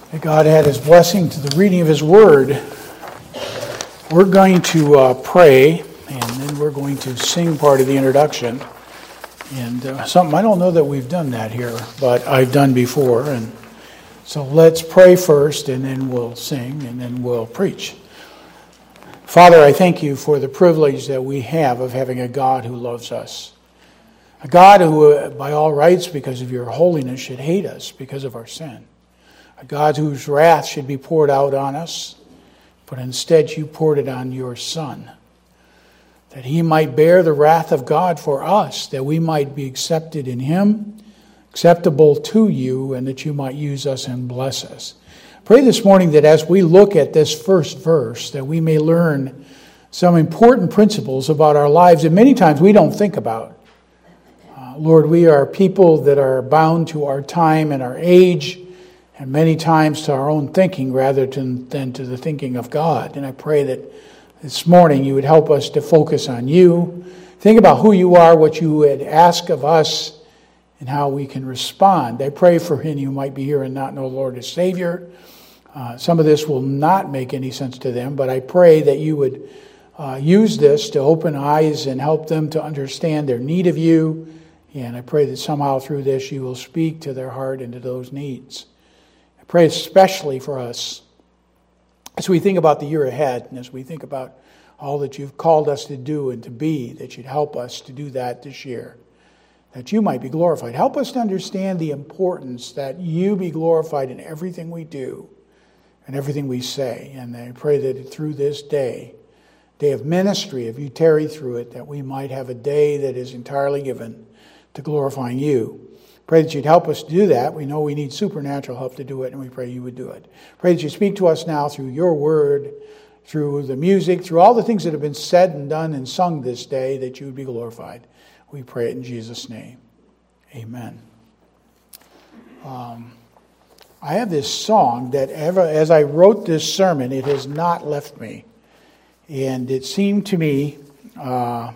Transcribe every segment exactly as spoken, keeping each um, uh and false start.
May God add His blessing to the reading of His Word. We're going to uh, pray, and then we're going to sing part of the introduction. And uh, something, I don't know that we've done that here, but I've done before. And so let's pray first, and then we'll sing, and then we'll preach. Father, I thank you for the privilege that we have of having a God who loves us. A God who, uh, by all rights, because of your holiness, should hate us because of our sin. A God whose wrath should be poured out on us, but instead you poured it on your Son, that he might bear the wrath of God for us, that we might be accepted in him, acceptable to you, and that you might use us and bless us. Pray this morning that as we look at this first verse, that we may learn some important principles about our lives that many times we don't think about. Uh, Lord, we are people that are bound to our time and our age, and many times to our own thinking rather than to the thinking of God. And I pray that this morning you would help us to focus on you. Think about who you are, what you would ask of us, and how we can respond. I pray for any who might be here and not know the Lord as Savior. Uh, some of this will not make any sense to them, but I pray that you would uh, use this to open eyes and help them to understand their need of you. And I pray that somehow through this you will speak to their heart and to those needs. Pray especially for us as we think about the year ahead and as we think about all that you've called us to do and to be, that you'd help us to do that this year, that you might be glorified. Help us to understand the importance that you be glorified in everything we do and everything we say. And I pray that through this day, day of ministry, if you tarry through it, that we might have a day that is entirely given to glorifying you. Pray that you'd help us to do that. We know we need supernatural help to do it, and we pray you would do it. Pray that you speak to us now through your word, through the music, through all the things that have been said and done and sung this day, that you would be glorified. We pray it in Jesus' name. Amen. Um, I have this song that ever, as I wrote this sermon, it has not left me. And it seemed to me Uh,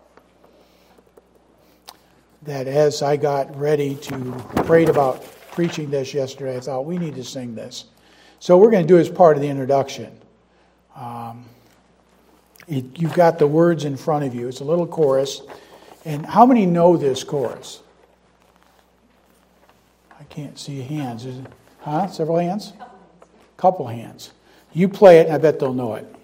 that as I got ready to prayed about preaching this yesterday, I thought we need to sing this. So we're going to do it as part of the introduction. Um, it, you've got the words in front of you. It's a little chorus. And how many know this chorus? I can't see hands. Is it, huh? Several hands? Couple hands. You play it, and I bet they'll know it.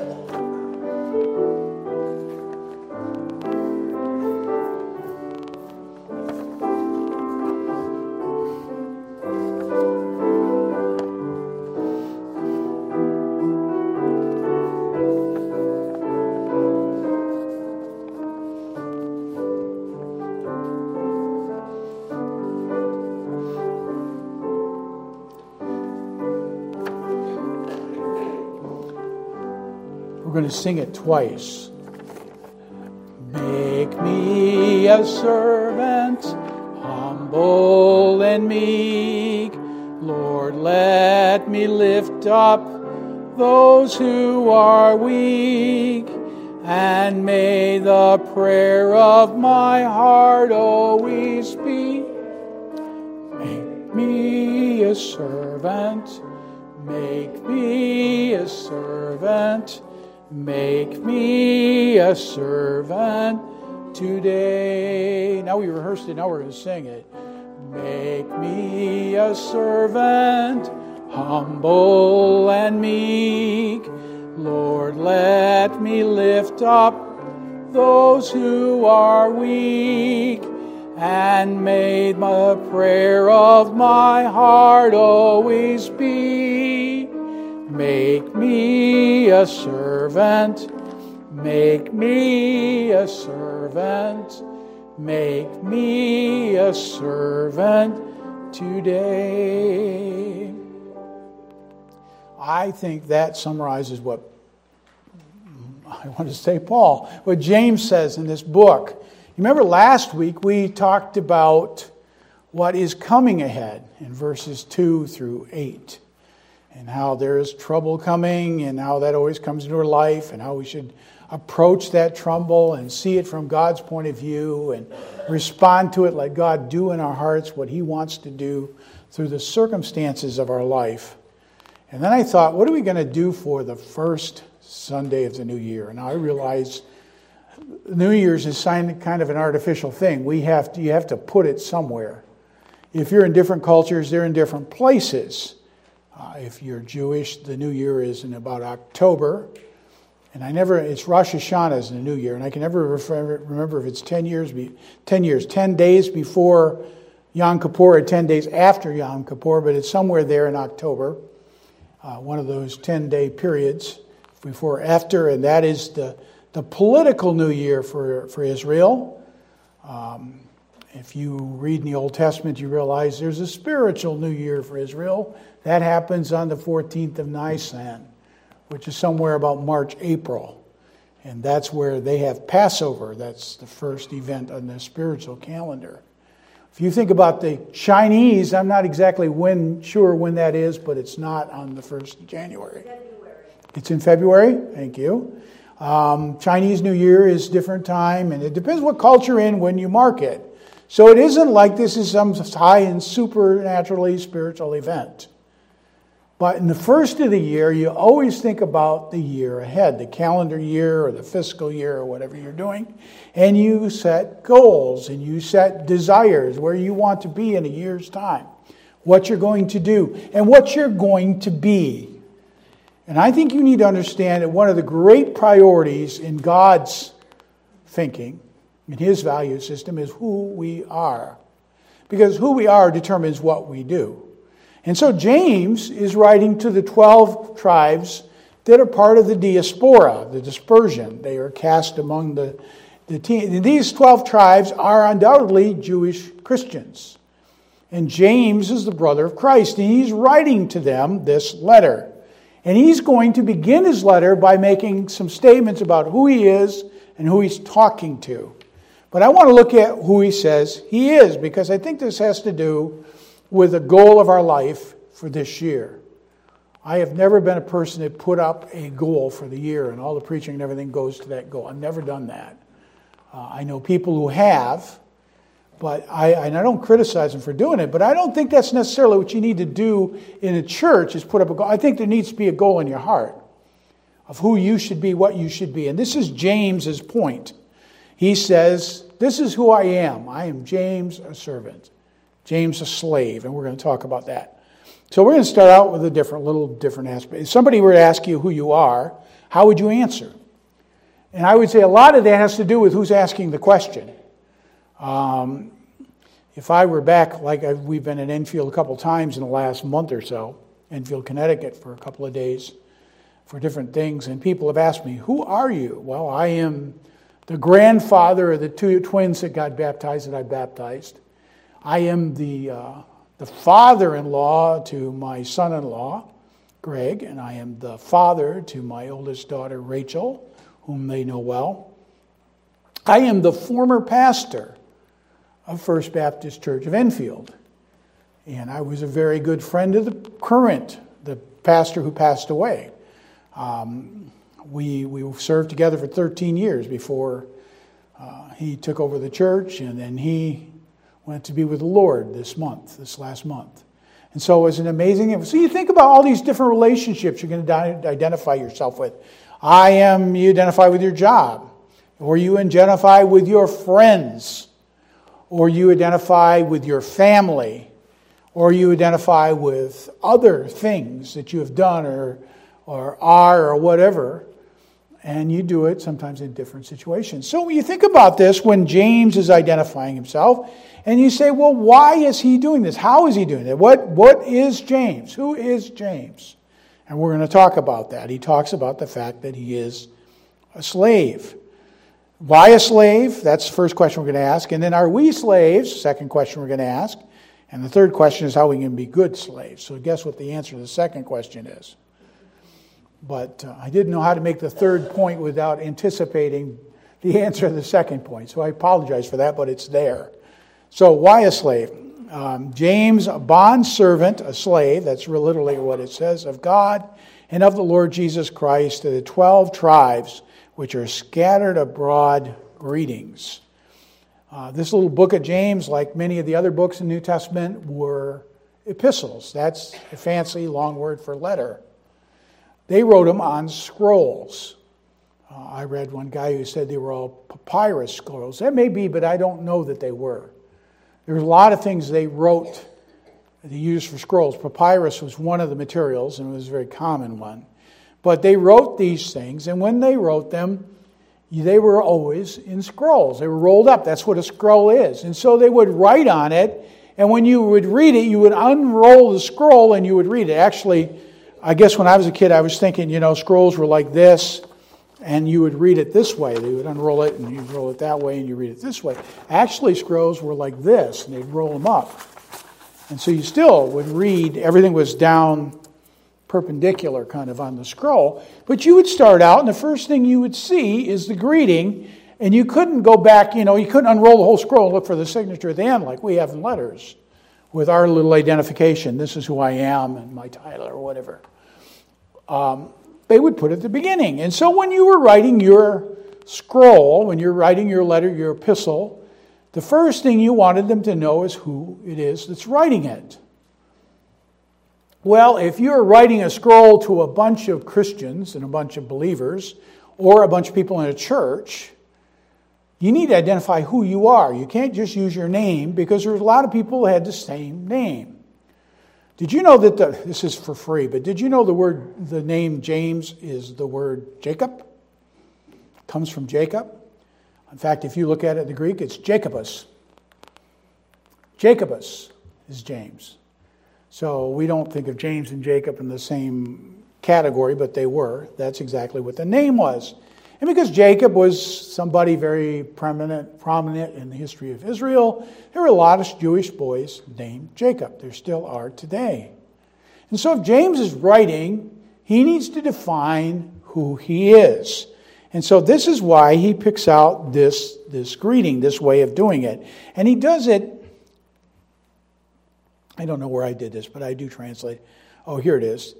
We're going to sing it twice. Make me a servant, humble and meek. Lord, let me lift up those who are weak. And may the prayer of my heart always be, make me a servant, make me a servant. Make me a servant today. Now we rehearsed it, now we're going to sing it. Make me a servant, humble and meek. Lord, let me lift up those who are weak. And may the prayer of my heart always be, make me a servant, make me a servant, make me a servant today. I think that summarizes what, I want to say Paul, what James says in this book. You remember last week we talked about what is coming ahead in verses two through eight. And how there is trouble coming, and how that always comes into our life, and how we should approach that trouble and see it from God's point of view and respond to it, let God do in our hearts what He wants to do through the circumstances of our life. And then I thought, what are we going to do for the first Sunday of the new year? And I realized New Year's is kind of an artificial thing. We have to, you have to put it somewhere. If you're in different cultures, they're in different places. Uh, if you're Jewish, the New Year is in about October. And I never, it's Rosh Hashanah is the New Year. And I can never remember if it's ten years, ten years, ten days before Yom Kippur or ten days after Yom Kippur, but it's somewhere there in October. Uh, one of those ten-day periods before or after, and that is the, the political New Year for, for Israel. Um, if you read in the Old Testament, you realize there's a spiritual New Year for Israel. That happens on the fourteenth of Nisan, which is somewhere about March, April. And that's where they have Passover. That's the first event on the spiritual calendar. If you think about the Chinese, I'm not exactly when, sure when that is, but it's not on the first of January. February. It's in February? Thank you. Um, Chinese New Year is different time, and it depends what culture you're in when you mark it. So it isn't like this is some high and supernaturally spiritual event. But in the first of the year, you always think about the year ahead, the calendar year or the fiscal year or whatever you're doing. And you set goals and you set desires where you want to be in a year's time, what you're going to do and what you're going to be. And I think you need to understand that one of the great priorities in God's thinking, in His value system, is who we are. Because who we are determines what we do. And so James is writing to the twelve tribes that are part of the diaspora, the dispersion. They are cast among the, the team. These twelve tribes are undoubtedly Jewish Christians. And James is the brother of Christ, and he's writing to them this letter. And he's going to begin his letter by making some statements about who he is and who he's talking to. But I want to look at who he says he is, because I think this has to do with the goal of our life for this year. I have never been a person that put up a goal for the year and all the preaching and everything goes to that goal. I've never done that. Uh, I know people who have, but I, and I don't criticize them for doing it, but I don't think that's necessarily what you need to do in a church is put up a goal. I think there needs to be a goal in your heart of who you should be, what you should be. And this is James's point. He says, this is who I am. I am James, a servant. James, a slave, and we're going to talk about that. So we're going to start out with a different, little different aspect. If somebody were to ask you who you are, how would you answer? And I would say a lot of that has to do with who's asking the question. Um, if I were back, like I've, we've been in Enfield a couple times in the last month or so, Enfield, Connecticut, for a couple of days for different things, and people have asked me, who are you? Well, I am the grandfather of the two twins that got baptized that I baptized. I am the uh, the father-in-law to my son-in-law, Greg, and I am the father to my oldest daughter, Rachel, whom they know well. I am the former pastor of First Baptist Church of Enfield, and I was a very good friend of the current, the pastor who passed away. Um, we we served together for thirteen years before uh, he took over the church, and then he went to be with the Lord this month, this last month. And so it was an amazing... So you think about all these different relationships you're going to identify yourself with. I am, you identify with your job, or you identify with your friends, or you identify with your family, or you identify with other things that you have done or, or are or whatever. And you do it sometimes in different situations. So when you think about this, when James is identifying himself, and you say, well, why is he doing this? How is he doing it? What, what is James? Who is James? And we're going to talk about that. He talks about the fact that he is a slave. Why a slave? That's the first question we're going to ask. And then are we slaves? Second question we're going to ask. And the third question is how we can be good slaves. So guess what the answer to the second question is. But uh, I didn't know how to make the third point without anticipating the answer to the second point. So I apologize for that, but it's there. So why a slave? Um, James, a bondservant, a slave, that's literally what it says, of God and of the Lord Jesus Christ, to the twelve tribes which are scattered abroad, greetings. Uh, this little book of James, like many of the other books in the New Testament, were epistles. That's a fancy long word for letter. They wrote them on scrolls. Uh, I read one guy who said they were all papyrus scrolls. That may be, but I don't know that they were. There were a lot of things they wrote, they used for scrolls. Papyrus was one of the materials, and it was a very common one. But they wrote these things, and when they wrote them, they were always in scrolls. They were rolled up. That's what a scroll is. And so they would write on it, and when you would read it, you would unroll the scroll and you would read it. Actually, I guess when I was a kid, I was thinking, you know, scrolls were like this, and you would read it this way. They would unroll it, and you'd roll it that way, and you read it this way. Actually, scrolls were like this, and they'd roll them up. And so you still would read, everything was down perpendicular kind of on the scroll. But you would start out, and the first thing you would see is the greeting, and you couldn't go back, you know, you couldn't unroll the whole scroll and look for the signature at the end like we have in letters with our little identification. This is who I am and my title or whatever. Um, they would put it at the beginning. And so when you were writing your scroll, when you're writing your letter, your epistle, the first thing you wanted them to know is who it is that's writing it. Well, if you're writing a scroll to a bunch of Christians and a bunch of believers, or a bunch of people in a church, you need to identify who you are. You can't just use your name, because there's a lot of people who had the same name. Did you know that the, this is for free, but did you know the word, the name James is the word Jacob? It comes from Jacob. In fact, if you look at it in the Greek, it's Jacobus. Jacobus is James. So we don't think of James and Jacob in the same category, but they were. That's exactly what the name was. And because Jacob was somebody very prominent, prominent in the history of Israel, there were a lot of Jewish boys named Jacob. There still are today. And so if James is writing, he needs to define who he is. And so this is why he picks out this, this greeting, this way of doing it. And he does it, I don't know where I did this, but I do translate. Oh, here it is.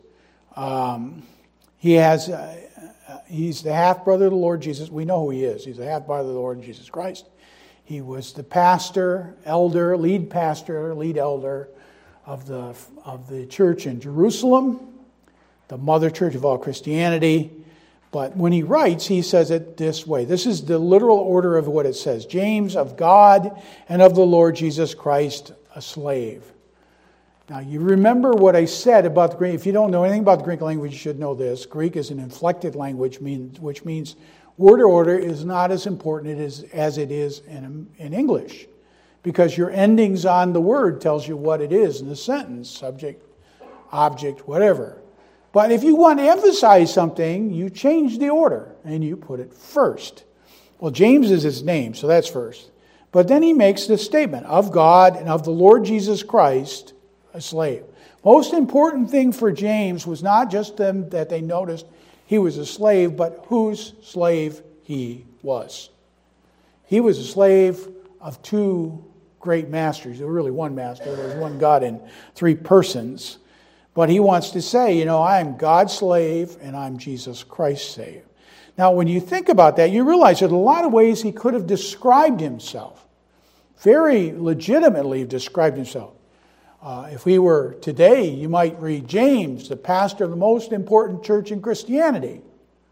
Um, he has, uh, he's the half-brother of the Lord Jesus. We know who he is. He's the half-brother of the Lord Jesus Christ. He was the pastor, elder, lead pastor, lead elder of the, of the church in Jerusalem, the mother church of all Christianity. But when he writes, he says it this way. This is the literal order of what it says. James, of God and of the Lord Jesus Christ, a slave. Now, you remember what I said about the Greek. If you don't know anything about the Greek language, you should know this. Greek is an inflected language, which means word order is not as important as it is in, in English, because your endings on the word tells you what it is in the sentence, subject, object, whatever. But if you want to emphasize something, you change the order and you put it first. Well, James is his name, so that's first. But then he makes this statement, of God and of the Lord Jesus Christ, a slave. Most important thing for James was not just them that they noticed he was a slave, but whose slave he was. He was a slave of two great masters. There was really one master. There was one God in three persons. But he wants to say, you know, I'm God's slave and I'm Jesus Christ's slave. Now, when you think about that, you realize that a lot of ways he could have described himself. Very legitimately described himself. Uh, if we were today, you might read James, the pastor of the most important church in Christianity.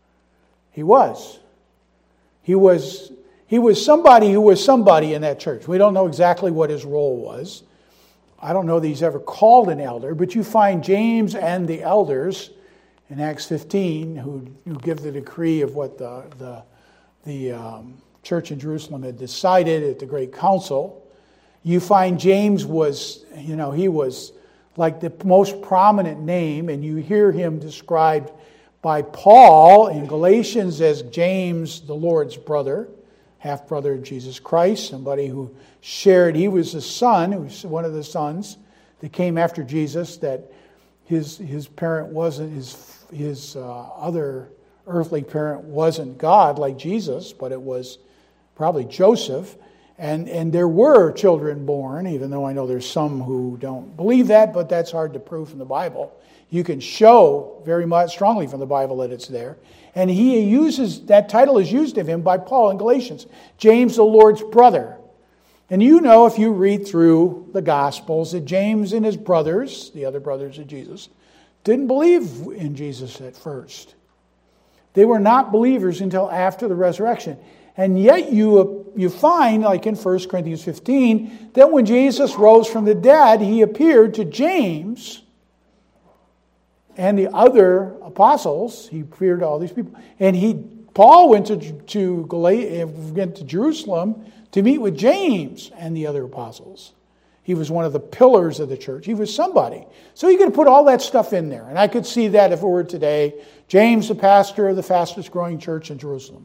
He was. He was, he was somebody who was somebody in that church. We don't know exactly what his role was. I don't know that he's ever called an elder, but you find James and the elders in Acts fifteen who, who give the decree of what the, the, the um, church in Jerusalem had decided at the Great Council. You find James was, you know, he was like the most prominent name, and you hear him described by Paul in Galatians as James, the Lord's brother, half-brother of Jesus Christ, somebody who shared, he was the son, who was one of the sons that came after Jesus, that his his parent wasn't, his, his uh, other earthly parent wasn't God like Jesus, but it was probably Joseph. And and there were children born, even though I know there's some who don't believe that, but that's hard to prove from the Bible. You can show very much strongly from the Bible that it's there. And he uses, that title is used of him by Paul in Galatians. James, the Lord's brother. And you know, if you read through the Gospels, that James and his brothers, the other brothers of Jesus, didn't believe in Jesus at first. They were not believers until after the resurrection. And yet you, you find, like in First Corinthians fifteen, that when Jesus rose from the dead, he appeared to James and the other apostles. He appeared to all these people. And he, Paul went to, to, Gala- went to Jerusalem to meet with James and the other apostles. He was one of the pillars of the church. He was somebody. So you could put all that stuff in there. And I could see that if it were today. James, the pastor of the fastest growing church in Jerusalem.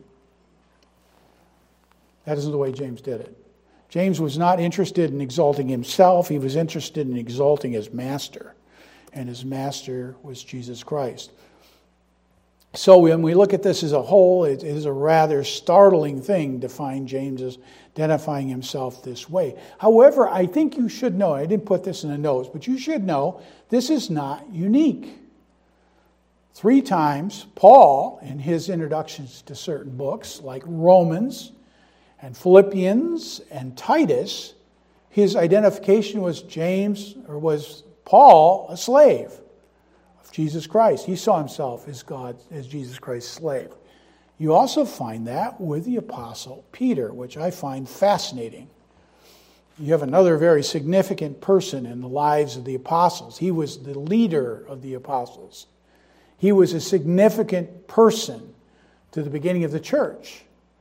That isn't the way James did it. James was not interested in exalting himself. He was interested in exalting his master. And his master was Jesus Christ. So when we look at this as a whole, it is a rather startling thing to find James as identifying himself this way. However, I think you should know, I didn't put this in the notes, but you should know this is not unique. Three times, Paul, in his introductions to certain books, like Romans and Philippians and Titus, his identification was James, or was Paul, a slave of Jesus Christ. He saw himself as God, as Jesus Christ's slave. You also find that with the Apostle Peter, which I find fascinating. You have another very significant person in the lives of the apostles. He was the leader of the apostles. He was a significant person to the beginning of the church.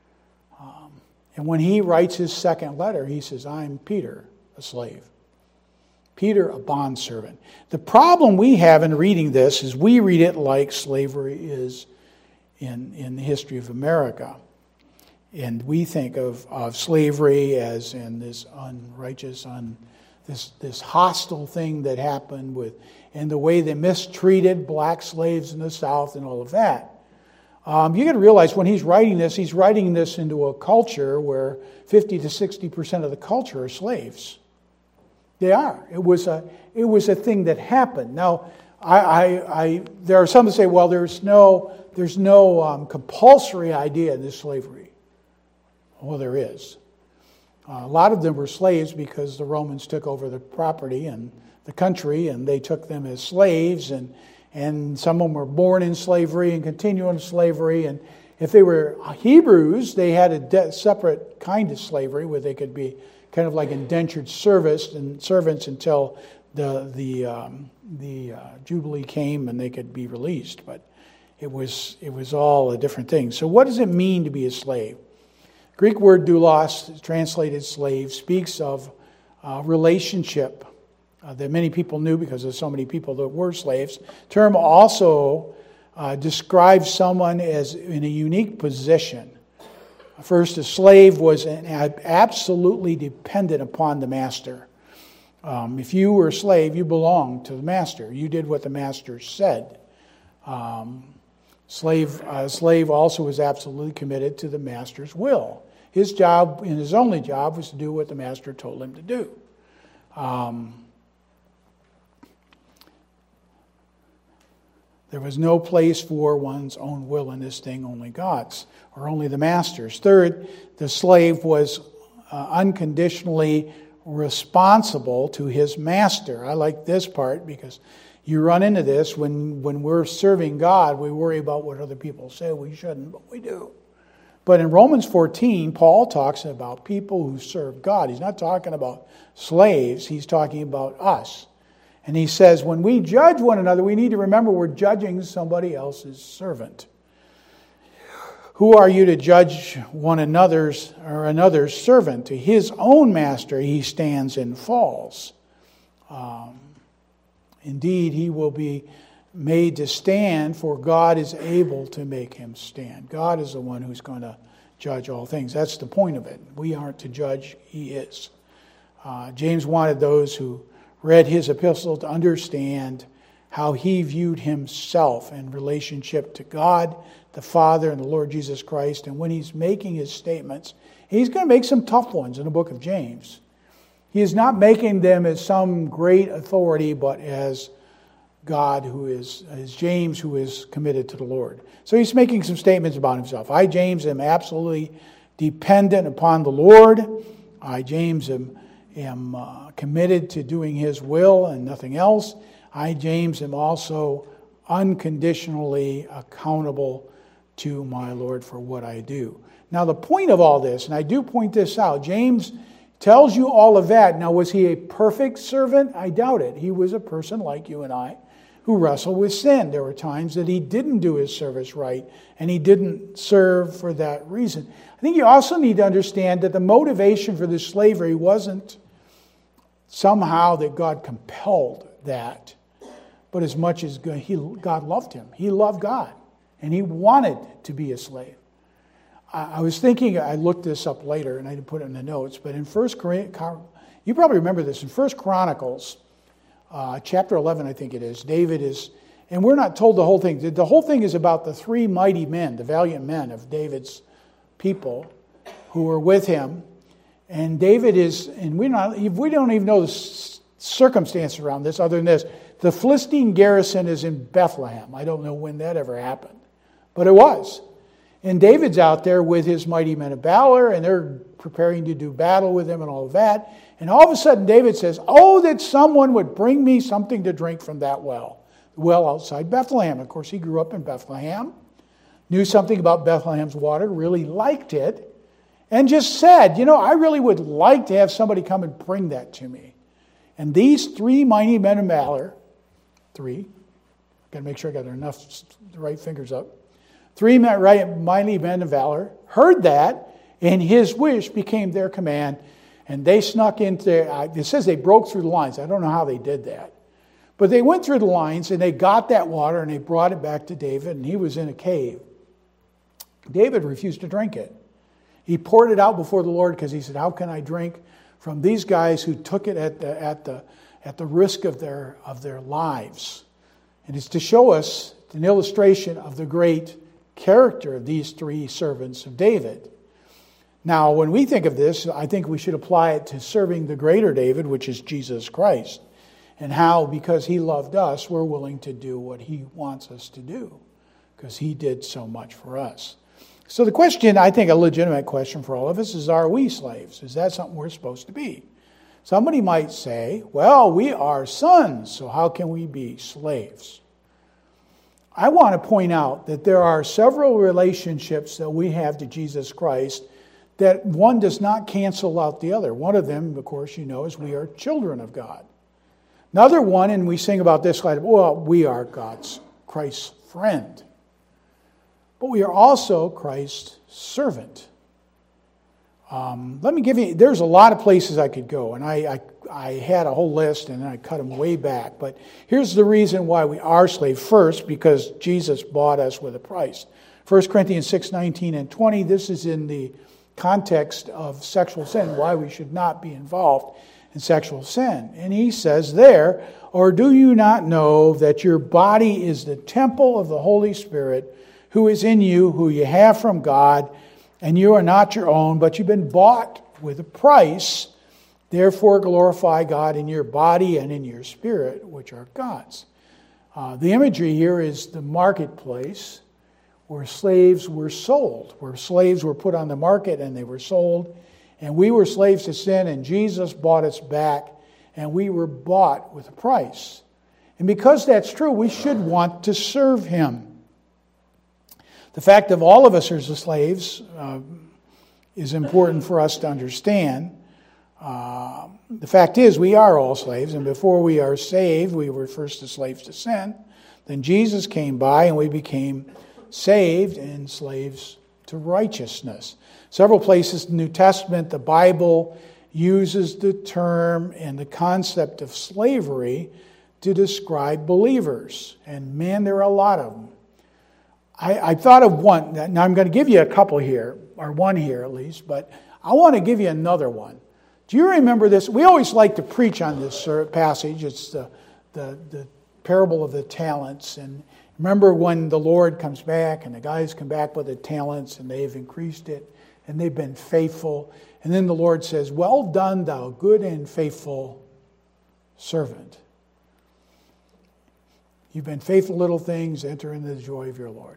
Um, and when he writes his second letter, he says, I'm Peter, a slave. Peter, a bondservant. The problem we have in reading this is we read it like slavery is in, in the history of America. And we think of, of slavery as in this unrighteous, un, this, this hostile thing that happened with, and the way they mistreated black slaves in the South and all of that. Um, you got to realize when he's writing this, he's writing this into a culture where fifty to sixty percent of the culture are slaves. They are. It was a it was a thing that happened. Now, I, I, I there are some that say, well, there's no there's no um, compulsory idea in this slavery. Well, there is. Uh, a lot of them were slaves because the Romans took over the property and the country, and they took them as slaves, and and some of them were born in slavery and continue in slavery. And if they were Hebrews, they had a de- separate kind of slavery where they could be kind of like indentured service and servants until the the um, the uh, Jubilee came and they could be released. But it was it was all a different thing. So what does it mean to be a slave? Greek word doulos, translated slave, speaks of uh, relationship uh, that many people knew because there's so many people that were slaves. Term also uh, describes someone as in a unique position. First, a slave was an absolutely dependent upon the master. Um, if you were a slave, you belonged to the master. You did what the master said. Um, slave, uh, slave also was absolutely committed to the master's will. His job, and his only job, was to do what the master told him to do. Um, There was no place for one's own will in this thing, only God's, or only the master's. Third, the slave was uh, unconditionally responsible to his master. I like this part because you run into this when, when we're serving God, we worry about what other people say. We shouldn't, but we do. But in Romans fourteen, Paul talks about people who serve God. He's not talking about slaves. He's talking about us. And he says, when we judge one another, we need to remember we're judging somebody else's servant. Who are you to judge one another's or another's servant? To his own master he stands and falls. Um, indeed, he will be made to stand, for God is able to make him stand. God is the one who's going to judge all things. That's the point of it. We aren't to judge, he is. Uh, James wanted those who read his epistle to understand how he viewed himself in relationship to God, the Father, and the Lord Jesus Christ. And when he's making his statements, he's going to make some tough ones in the book of James. He is not making them as some great authority, but as God who is, as James who is committed to the Lord. So he's making some statements about himself. I, James, am absolutely dependent upon the Lord. I, James, am, am uh, committed to doing his will and nothing else. I, James, am also unconditionally accountable to my Lord for what I do. Now, the point of all this, and I do point this out, James tells you all of that. Now, was he a perfect servant? I doubt it. He was a person like you and I who wrestled with sin. There were times that he didn't do his service right, and he didn't serve for that reason. I think you also need to understand that the motivation for this slavery wasn't somehow that God compelled that, but as much as God, he, God loved him. He loved God, and he wanted to be a slave. I, I was thinking, I looked this up later, and I didn't put it in the notes, but in First Chronicles, you probably remember this, in First Chronicles, Uh, chapter eleven, I think it is. David is, and we're not told the whole thing. The whole thing is about the three mighty men, the valiant men of David's people who were with him. And David is, and we're not, we don't even know the circumstance around this other than this. The Philistine garrison is in Bethlehem. I don't know when that ever happened, but it was. And David's out there with his mighty men of valor, and they're preparing to do battle with him and all of that. And all of a sudden, David says, oh, that someone would bring me something to drink from that well. The well outside Bethlehem. Of course, he grew up in Bethlehem, knew something about Bethlehem's water, really liked it, and just said, you know, I really would like to have somebody come and bring that to me. And these three mighty men of valor, three, got to make sure I got enough, the right fingers up, three mighty men of valor heard that, and his wish became their command. And they snuck into, it says they broke through the lines. I don't know how they did that. But they went through the lines and they got that water and they brought it back to David, and he was in a cave. David refused to drink it. He poured it out before the Lord because he said, how can I drink from these guys who took it at the, at the, at the risk of their, of their lives? And it's to show us an illustration of the great character of these three servants of David. Now, when we think of this, I think we should apply it to serving the greater David, which is Jesus Christ, and how, because he loved us, we're willing to do what he wants us to do, because he did so much for us. So the question, I think a legitimate question for all of us is, are we slaves? Is that something we're supposed to be? Somebody might say, well, we are sons, so how can we be slaves? I want to point out that there are several relationships that we have to Jesus Christ that one does not cancel out the other. One of them, of course, you know, is we are children of God. Another one, and we sing about this, like, well, we are God's, Christ's friend. But we are also Christ's servant. Um, let me give you, there's a lot of places I could go, and I, I, I had a whole list, and then I cut them way back. But here's the reason why we are slaves. First, because Jesus bought us with a price. First Corinthians six, nineteen and twenty, this is in the context of sexual sin, why we should not be involved in sexual sin. And he says there, or do you not know that your body is the temple of the Holy Spirit who is in you, who you have from God, and you are not your own, but you've been bought with a price. Therefore glorify God in your body and in your spirit, which are God's. Uh, the imagery here is the marketplace, where slaves were sold, where slaves were put on the market and they were sold. And we were slaves to sin, and Jesus bought us back, and we were bought with a price. And because that's true, we should want to serve him. The fact that all of us are slaves uh, is important for us to understand. Uh, the fact is, we are all slaves, and before we are saved, we were first the slaves to sin. Then Jesus came by, and we became saved and slaves to righteousness. Several places in the New Testament, the Bible uses the term and the concept of slavery to describe believers. And man, there are a lot of them. I, I thought of one. Now I'm going to give you a couple here, or one here at least, but I want to give you another one. Do you remember this? We always like to preach on this passage. It's the, the, the parable of the talents. And remember when the Lord comes back and the guys come back with the talents and they've increased it and they've been faithful. And then the Lord says, well done, thou good and faithful servant. You've been faithful little things, enter into the joy of your Lord.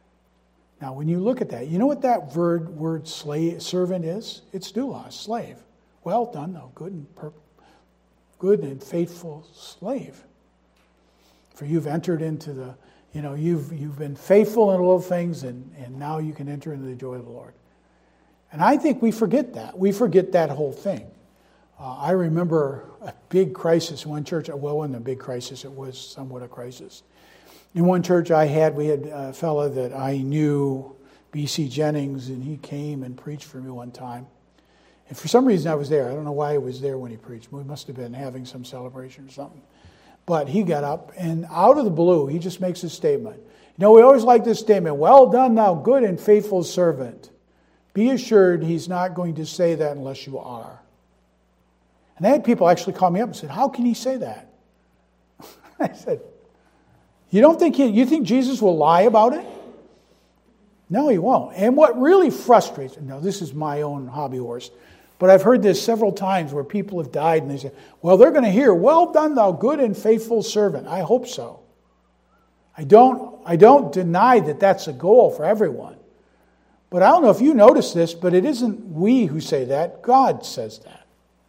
Now, when you look at that, you know what that word, word slave, servant is? It's doulos, slave. well done, thou good and per- good and faithful slave. For you've entered into the, you know, you've you've been faithful in little things, and, and now you can enter into the joy of the Lord. And I think we forget that. We forget that whole thing. Uh, I remember a big crisis in one church. Well, it wasn't a big crisis. It was somewhat a crisis. In one church I had, we had a fellow that I knew, B C Jennings, and he came and preached for me one time. And for some reason I was there. I don't know why I was there when he preached. We must have been having some celebration or something. But he got up, and out of the blue, he just makes a statement. You know, we always like this statement, well done, thou good and faithful servant. Be assured he's not going to say that unless you are. And I had people actually call me up and said, how can he say that? I said, you don't think he, you think Jesus will lie about it? No, he won't. And what really frustrates, now this is my own hobby horse, but I've heard this several times where people have died and they say, well, they're going to hear, well done, thou good and faithful servant. I hope so. I don't, I don't deny that that's a goal for everyone. But I don't know if you notice this, but it isn't we who say that. God says that.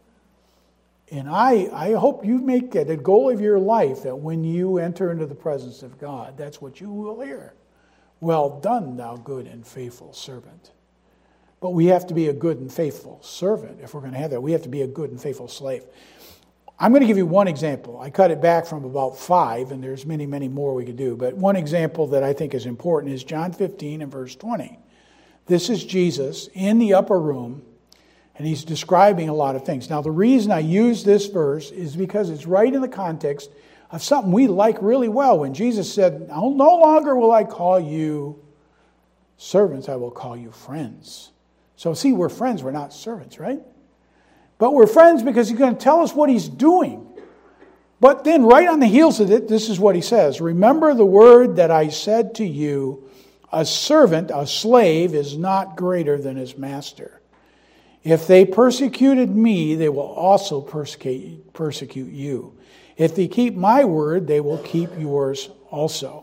And I, I hope you make it a goal of your life that when you enter into the presence of God, that's what you will hear. Well done, thou good and faithful servant. But we have to be a good and faithful servant if we're going to have that. We have to be a good and faithful slave. I'm going to give you one example. I cut it back from about five, and there's many, many more we could do. But one example that I think is important is John fifteen and verse twenty. This is Jesus in the upper room, and he's describing a lot of things. Now, the reason I use this verse is because it's right in the context of something we like really well. When Jesus said, no longer will I call you servants, I will call you friends. So see, we're friends, we're not servants, right? But we're friends because he's going to tell us what he's doing. But then right on the heels of it, this is what he says. Remember the word that I said to you, a servant, a slave, is not greater than his master. If they persecuted me, they will also persecute, persecute you. If they keep my word, they will keep yours also.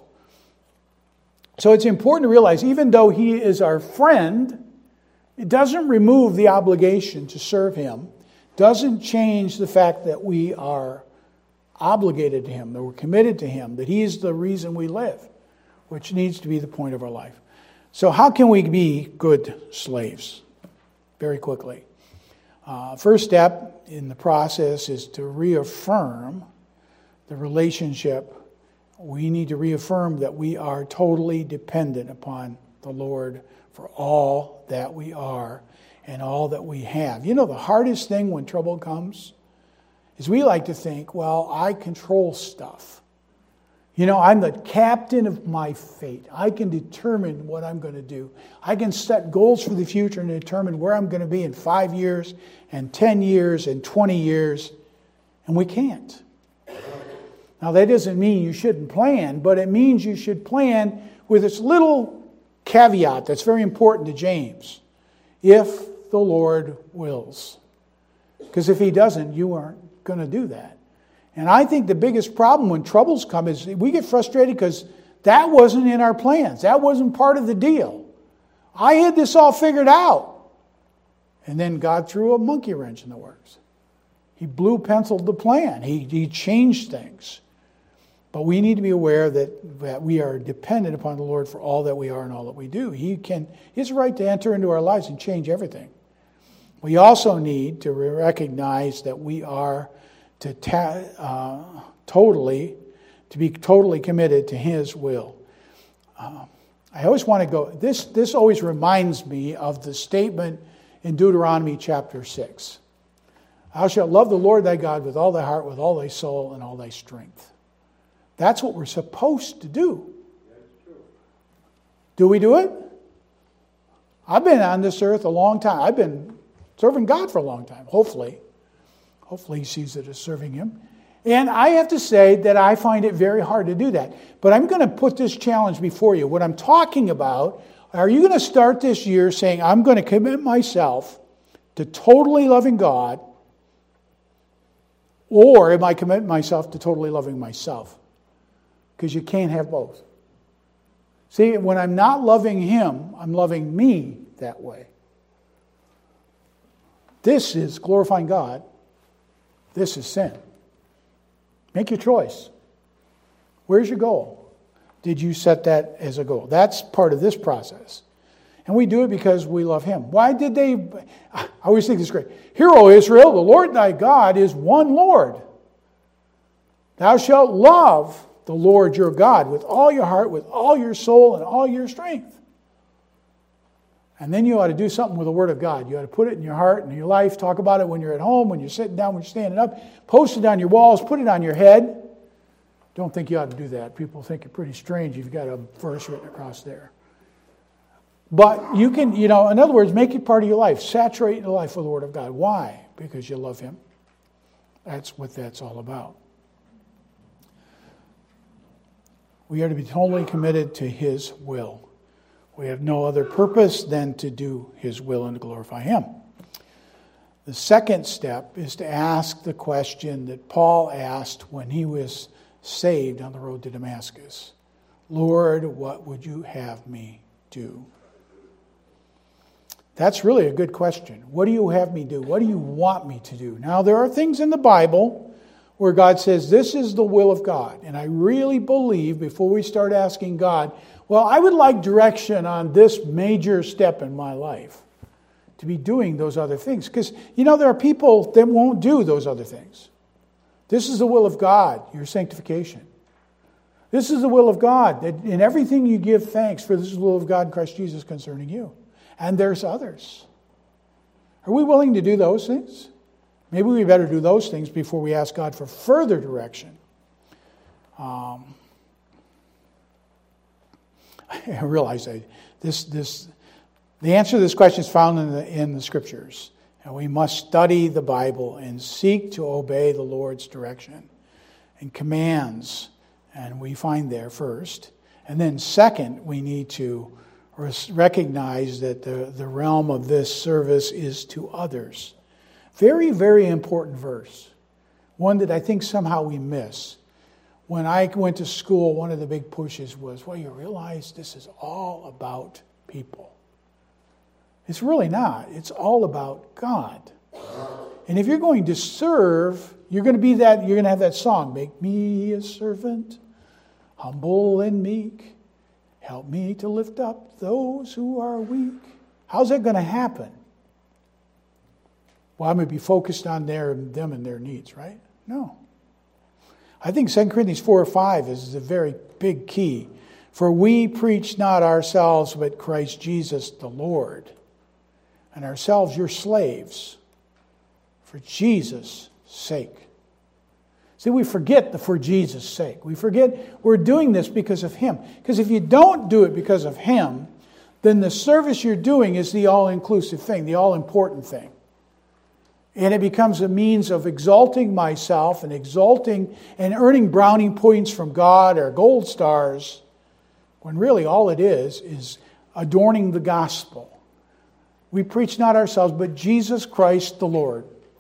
So it's important to realize, even though he is our friend, it doesn't remove the obligation to serve him, doesn't change the fact that we are obligated to him, that we're committed to him, that he is the reason we live, which needs to be the point of our life. So how can we be good slaves? Very quickly. Uh, first step in the process is to reaffirm the relationship. We need to reaffirm that we are totally dependent upon the Lord for all that we are and all that we have. You know, the hardest thing when trouble comes is we like to think, well, I control stuff. You know, I'm the captain of my fate. I can determine what I'm going to do. I can set goals for the future and determine where I'm going to be in five years and ten years and twenty years. And we can't. Now, that doesn't mean you shouldn't plan, but it means you should plan with this little caveat that's very important to James. If the Lord wills. Because if he doesn't, you aren't going to do that. And I think the biggest problem when troubles come is we get frustrated because that wasn't in our plans. That wasn't part of the deal. I had this all figured out. And then God threw a monkey wrench in the works. He blue penciled the plan. He, he changed things. But we need to be aware that, that we are dependent upon the Lord for all that we are and all that we do. He can, he has a right to enter into our lives and change everything. We also need to recognize that we are to ta- uh, totally, to be totally committed to his will. Uh, I always want to go, this, this always reminds me of the statement in Deuteronomy chapter six. Thou shalt love the Lord thy God with all thy heart, with all thy soul, and all thy strength. That's what we're supposed to do. Do we do it? I've been on this earth a long time. I've been serving God for a long time, hopefully. Hopefully he sees it as serving him. And I have to say that I find it very hard to do that. But I'm going to put this challenge before you. What I'm talking about, are you going to start this year saying, I'm going to commit myself to totally loving God, or am I committing myself to totally loving myself? Because you can't have both. See, when I'm not loving him, I'm loving me that way. this is glorifying God, this is sin. Make your choice. Where's your goal? Did you set that as a goal? That's part of this process. And we do it because we love Him. Why did they... I always think this is great. Hear, O Israel, the Lord thy God is one Lord. Thou shalt love the Lord your God with all your heart, with all your soul, and all your strength. And then you ought to do something with the Word of God. You ought to put it in your heart and in your life. Talk about it when you're at home, when you're sitting down, when you're standing up. Post it on your walls. Put it on your head. Don't think you ought to do that. People think you're pretty strange. You've got a verse written across there. But you can, you know, in other words, make it part of your life. Saturate your life with the Word of God. Why? Because you love Him. That's what that's all about. We are to be totally committed to His will. We have no other purpose than to do His will and to glorify Him. The second step is to ask the question that Paul asked when he was saved on the road to Damascus. Lord, what would you have me do? That's really a good question. What do you have me do? What do you want me to do? Now, there are things in the Bible where God says, this is the will of God. And I really believe, before we start asking God, well, I would like direction on this major step in my life, to be doing those other things. Because, you know, there are people that won't do those other things. This is the will of God, your sanctification. This is the will of God, that in everything you give thanks, for this is the will of God in Christ Jesus concerning you. And there's others. Are we willing to do those things? Maybe we better do those things before we ask God for further direction. Um, I realize that this, this, the answer to this question is found in the, in the Scriptures. And we must study the Bible and seek to obey the Lord's direction and commands. And we find there first. And then second, we need to recognize that the, the realm of this service is to others. Very, very important verse. One that I think somehow we miss. When I went to school, one of the big pushes was, well, you realize this is all about people. It's really not. It's all about God. And if you're going to serve, you're going to be that, you're going to have that song, make me a servant, humble and meek. Help me to lift up those who are weak. How's that going to happen? Well, I'm going to be focused on their, them and their needs, right? No. I think Second Corinthians four or five is a very big key. For we preach not ourselves, but Christ Jesus the Lord. And ourselves your slaves, for Jesus' sake. See, we forget the for Jesus' sake. We forget we're doing this because of Him. Because if you don't do it because of Him, then the service you're doing is the all-inclusive thing, the all-important thing. And it becomes a means of exalting myself and exalting and earning brownie points from God or gold stars, when really all it is is adorning the gospel. We preach not ourselves, but Jesus Christ the Lord.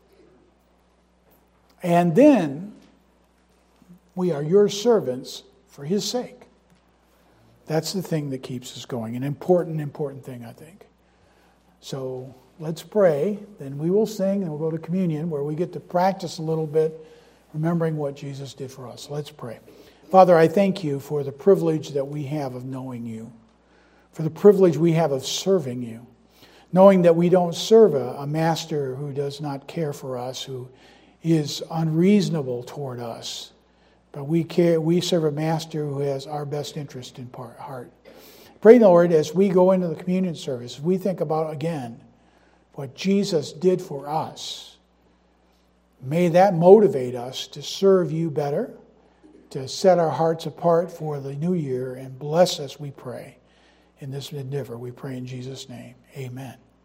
And then we are your servants for His sake. That's the thing that keeps us going. An important, important thing, I think. So let's pray. Then we will sing and we'll go to communion where we get to practice a little bit, remembering what Jesus did for us. Let's pray. Father, I thank you for the privilege that we have of knowing you, for the privilege we have of serving you, knowing that we don't serve a, a master who does not care for us, who is unreasonable toward us. But we care. We serve a master who has our best interest in part, heart. Pray, Lord, as we go into the communion service, we think about again what Jesus did for us. May that motivate us to serve you better, to set our hearts apart for the new year, and bless us, we pray, in this endeavor. We pray in Jesus' name. Amen.